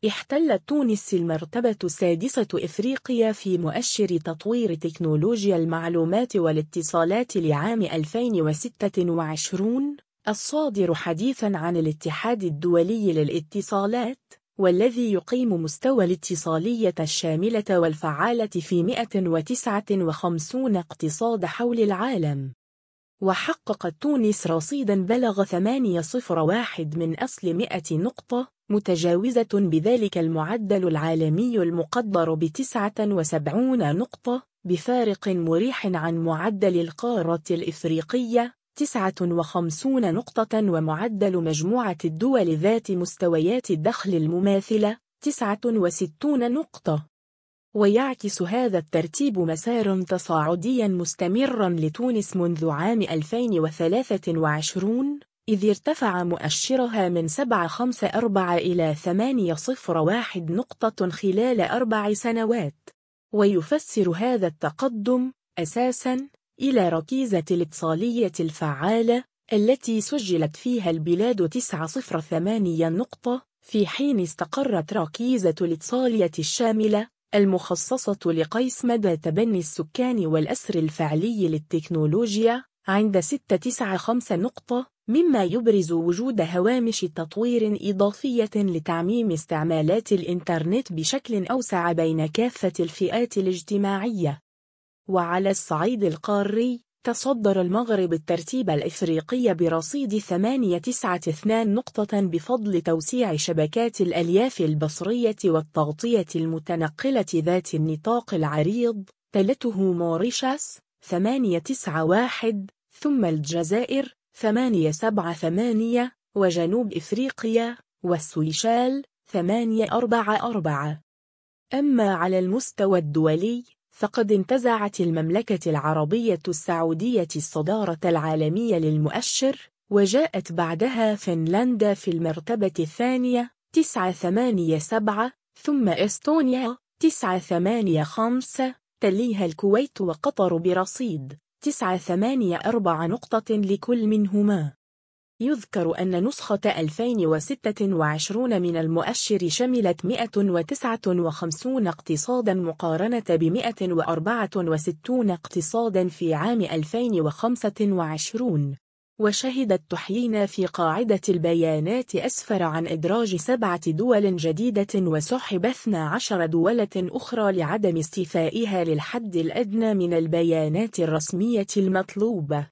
احتلت تونس المرتبة السادسة إفريقيا في مؤشر تطوير تكنولوجيا المعلومات والاتصالات لعام 2026 الصادر حديثاً عن الاتحاد الدولي للاتصالات، والذي يقيم مستوى الاتصالية الشاملة والفعالة في 159 اقتصاد حول العالم. وحققت تونس رصيداً بلغ 801 من أصل 100 نقطة، متجاوزة بذلك المعدل العالمي المقدر ب79 نقطة، بفارق مريح عن معدل القارة الإفريقية 59 نقطة، ومعدل مجموعة الدول ذات مستويات الدخل المماثلة 69 نقطة. ويعكس هذا الترتيب مسار تصاعديا مستمرا لتونس منذ عام 2023، إذ ارتفع مؤشرها من 754 إلى 801 نقطة خلال 4 سنوات. ويفسر هذا التقدم أساساً إلى ركيزة الاتصالية الفعالة التي سجلت فيها البلاد 908 نقطة، في حين استقرت ركيزة الاتصالية الشاملة المخصصة لقيس مدى تبني السكان والأسر الفعلي للتكنولوجيا عند 695 نقطة، مما يبرز وجود هوامش تطوير إضافية لتعميم استعمالات الإنترنت بشكل أوسع بين كافة الفئات الاجتماعية. وعلى الصعيد القاري، تصدر المغرب الترتيب الإفريقي برصيد 892 نقطة بفضل توسيع شبكات الألياف البصرية والتغطية المتنقلة ذات النطاق العريض، تلته موريشيوس 891، ثم الجزائر 878، وجنوب إفريقيا والسيشال 844. أما على المستوى الدولي، فقد انتزعت المملكة العربية السعودية الصدارة العالمية للمؤشر، وجاءت بعدها فنلندا في المرتبة الثانية 987، ثم إستونيا 985، تليها الكويت وقطر برصيد 984 نقطة لكل منهما. يذكر أن نسخة 2026 من المؤشر شملت 159 اقتصاداً مقارنة ب 164 اقتصاداً في عام 2025، وشهدت تحيين في قاعدة البيانات أسفر عن إدراج 7 دول جديدة وسحب 12 دولة أخرى لعدم استيفائها للحد الأدنى من البيانات الرسمية المطلوبة.